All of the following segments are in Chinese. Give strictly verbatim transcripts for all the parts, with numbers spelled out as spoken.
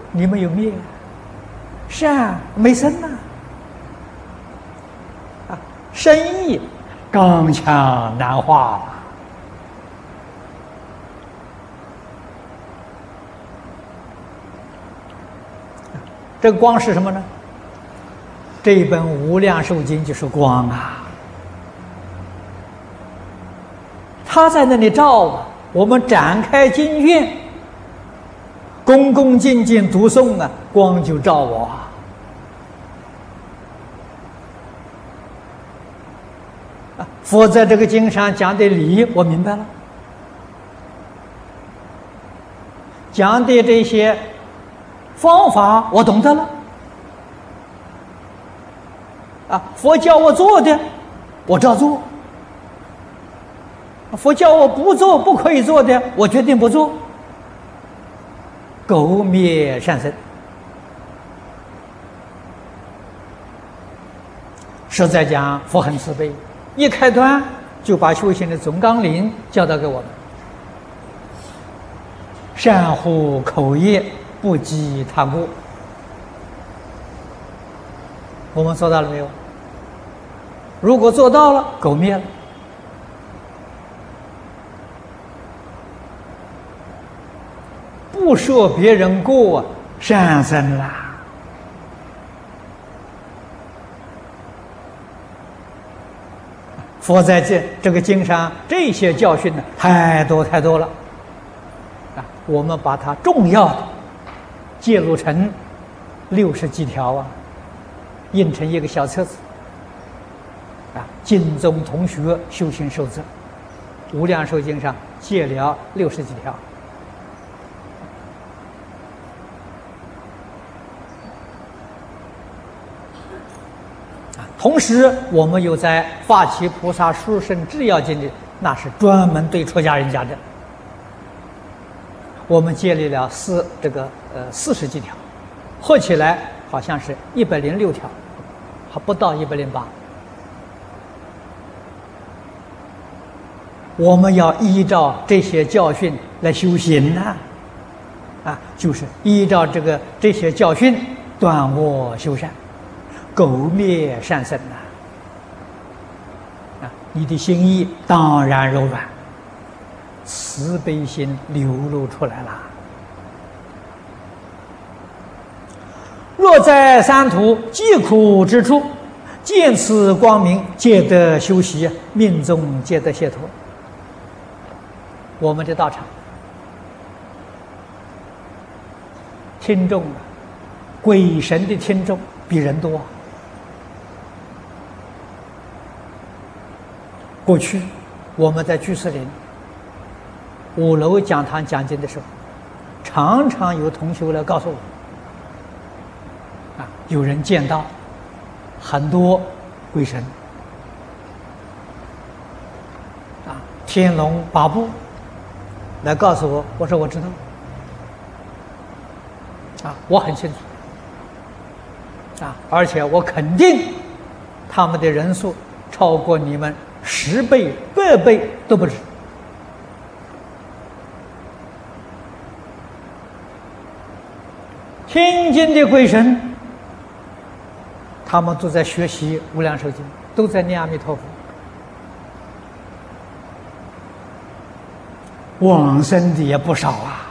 你没有灭，善没生呐。啊，生意刚强难化。这个光是什么呢？这一本《无量寿经》就是光啊，它在那里照啊。我们展开经卷，恭恭敬敬读诵啊，光就照我啊。啊，佛在这个经上讲的理，我明白了；讲的这些方法，我懂得了。啊，佛教我做的，我照做；佛教我不做，不可以做的，我决定不做。苟灭善生，实在讲，佛很慈悲，一开端就把修行的总纲领教导给我们：善护口业，不积他过。我们做到了没有？如果做到了，苟灭了。不说别人过，善生啦。佛在这这个经上这些教训呢，太多太多了啊！我们把它重要的记录成六十几条啊，印成一个小册子啊，经宗同学修行守则，无量寿经上借了六十几条。同时，我们又在《发起菩萨殊胜制要经》里，那是专门对出家人讲的。我们建立了四这个呃四十几条，合起来好像是一百零六条，还不到一百零八。我们要依照这些教训来修行呐、啊，啊，就是依照这个这些教训断恶修善。苟灭善生呐！啊，你的心意当然柔软，慈悲心流露出来了。若在三途疾苦之处，见此光明，皆得修习，命中皆得解脱。我们的道场听众啊，鬼神的听众比人多。过去我们在居士林五楼讲堂讲经的时候，常常有同学来告诉我，啊，有人见到很多鬼神，啊，天龙八部来告诉我，我说我知道，啊，我很清楚，啊，而且我肯定他们的人数超过你们十倍、百倍都不止。听经的鬼神，他们都在学习《无量寿经》，都在念阿弥陀佛。往生的也不少啊。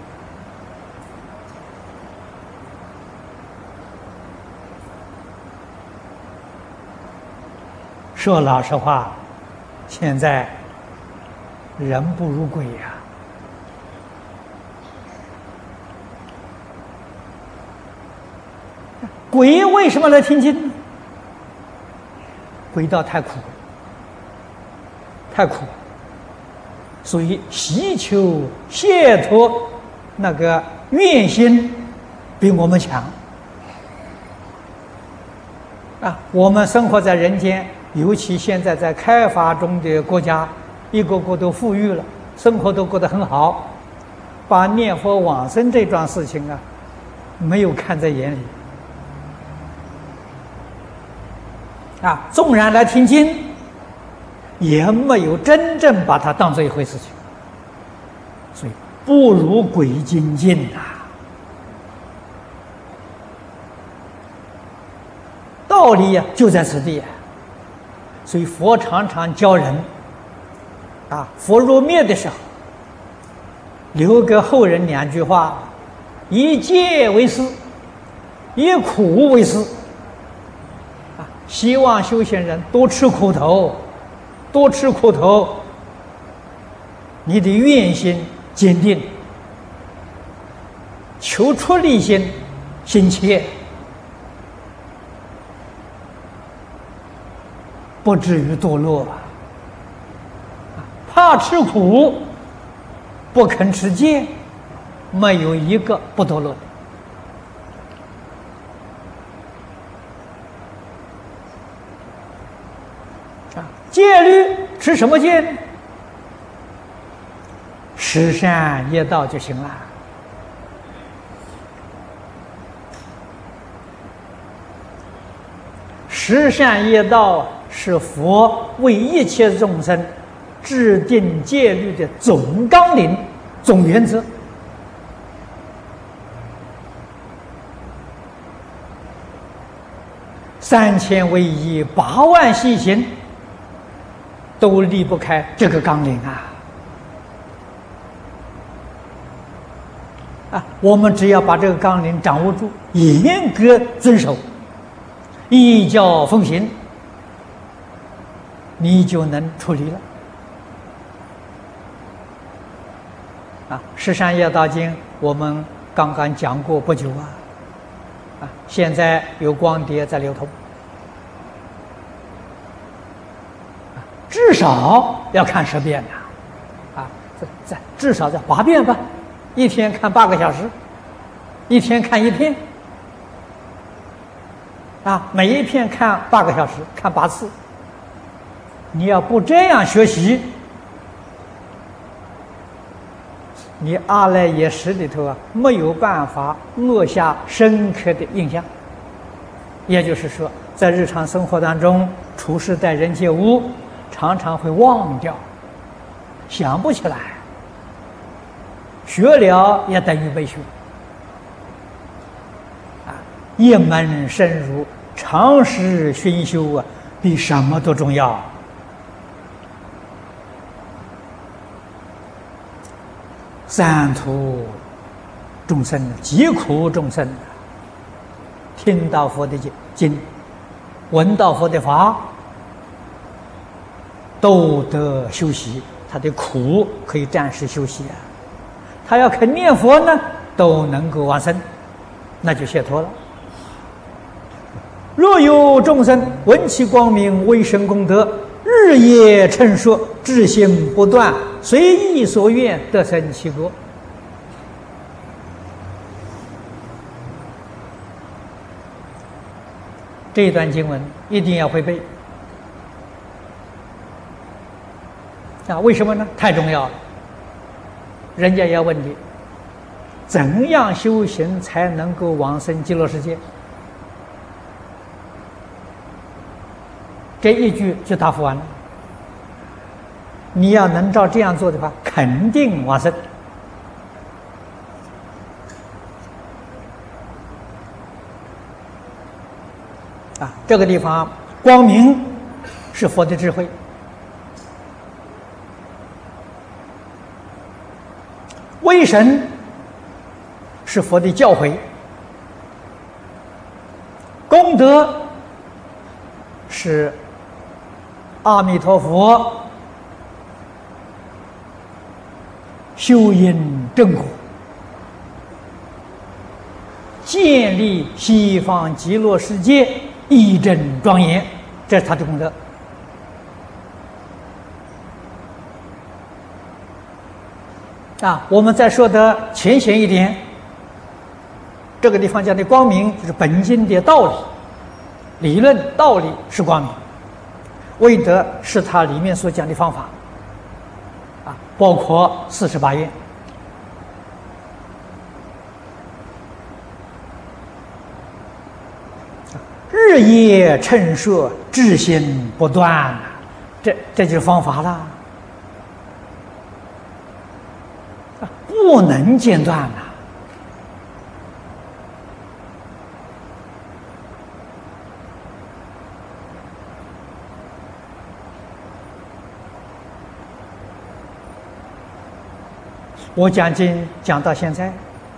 说老实话，现在人不如鬼呀、啊。鬼为什么来听经呢？鬼道太苦，太苦，所以希求解脱那个愿心比我们强啊！我们生活在人间，尤其现在在开发中的国家，一个个都富裕了，生活都过得很好，把念佛往生这桩事情啊，没有看在眼里啊。纵然来听经，也没有真正把它当做一回事情，所以不如鬼精进呐。 道理呀，就在此地啊。所以佛常常教人啊，佛入灭的时候，留给后人两句话：以戒为师，以苦为师。啊，希望修行人多吃苦头，多吃苦头。你的愿心坚定，求出离心心切，不至于堕落。怕吃苦，不肯持戒，没有一个不堕落的。啊，戒律持什么戒呢？十善业道就行了。十善业道是佛为一切众生制定戒律的总纲领、总原则。三千为一，八万细行，都离不开这个纲领啊！啊，我们只要把这个纲领掌握住，严格遵守，依教奉行，你就能出离了。啊，《十善业道经》我们刚刚讲过不久啊，啊，现在有光碟在流通，啊，至少要看十遍呐，啊，这这至少在八遍吧。一天看八个小时，一天看一篇，啊，每一篇看八个小时，看八次。你要不这样学习，你阿赖耶识里头啊，没有办法落下深刻的印象。也就是说，在日常生活当中，处事待人接物，常常会忘掉，想不起来。学了也等于没学啊！一门深入，长时熏修啊，比什么都重要。三途众生，疾苦众生，听到佛的经，闻到佛的法，都得休息，他的苦可以暂时休息啊。他要肯念佛呢，都能够往生，那就解脱了。若有众生闻其光明，为生功德，日夜称说，志心不断，随意所愿，得生其国。这一段经文一定要会背啊！为什么呢？太重要了。人家要问你，怎样修行才能够往生极乐世界？这一句就答复完了。你要能照这样做的话，肯定往生。啊，这个地方光明是佛的智慧。威神是佛的教诲，功德是阿弥陀佛修因正果，建立西方极乐世界义正庄严，这是他的功德。啊，我们再说的浅显一点，这个地方讲的光明就是本经的道理，理论道理是光明，为德是它里面所讲的方法，啊，包括四十八愿。日夜称说，志心不断，这这就是方法了。不能间断呐！ 我讲经讲到现在，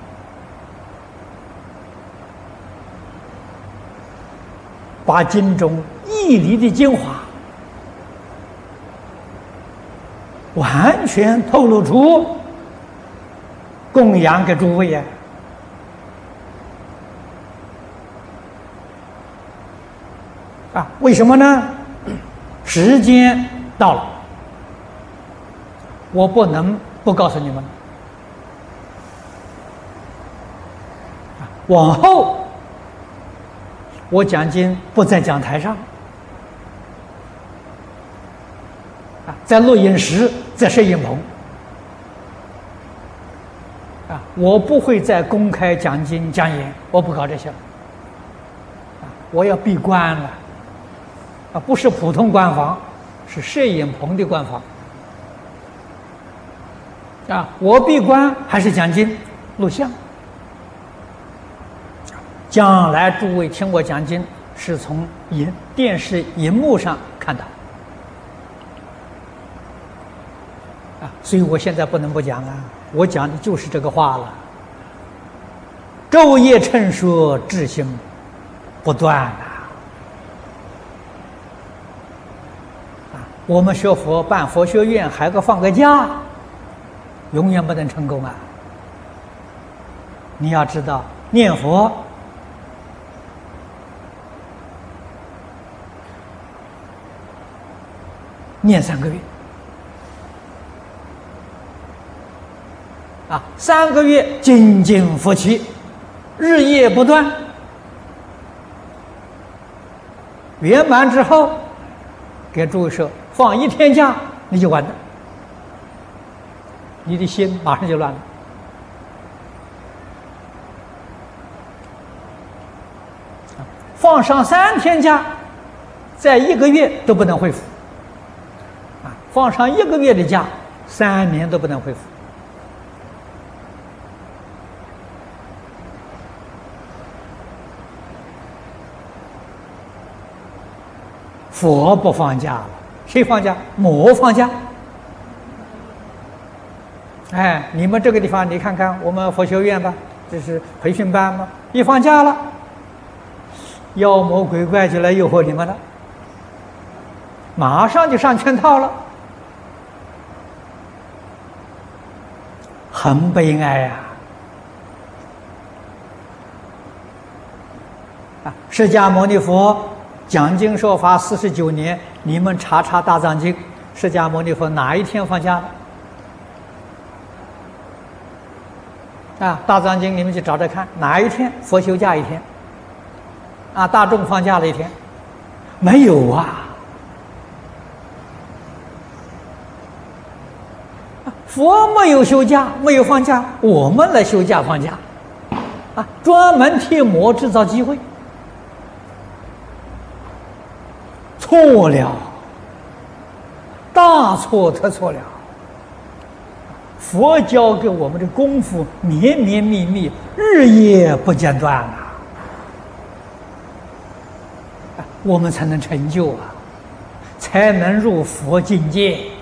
把经中义理的精华完全透露出，供养给诸位呀！啊，为什么呢？时间到了，我不能不告诉你们。往后，我讲经不在讲台上，啊，在录音室，在摄影棚，啊，我不会再公开讲经讲演，我不搞这些了，啊，我要闭关了，啊，不是普通关房，是摄影棚的关房，啊，我闭关还是讲经录像。将来诸位听我讲经，是从荧电视荧幕上看到，啊，所以我现在不能不讲啊，我讲的就是这个话了。昼夜称说，志心不断啊！啊，我们学佛办佛学院，还个放个假，永远不能成功啊！你要知道，念佛。念三个月，啊，三个月精进佛起，日夜不断，圆满之后，给诸位说放一天假，你就完了，你的心马上就乱了。放上三天假，在一个月都不能恢复。放上一个月的假，三年都不能恢复。佛不放假了，谁放假？魔放假。哎，你们这个地方，你看看我们佛学院吧，这是培训班嘛，一放假了，妖魔鬼怪就来诱惑你们了，马上就上圈套了。很悲哀呀！啊，释迦牟尼佛讲经说法四十九年，你们查查《大藏经》，释迦牟尼佛哪一天放假了？啊，《大藏经》你们去找找看，哪一天佛休假一天？啊，大众放假了一天？没有啊！佛没有休假，没有放假，我们来休假放假，啊，专门替魔制造机会，错了，大错特错了。佛教给我们的功夫绵绵密密，日夜不间断啊，我们才能成就啊，才能入佛境界。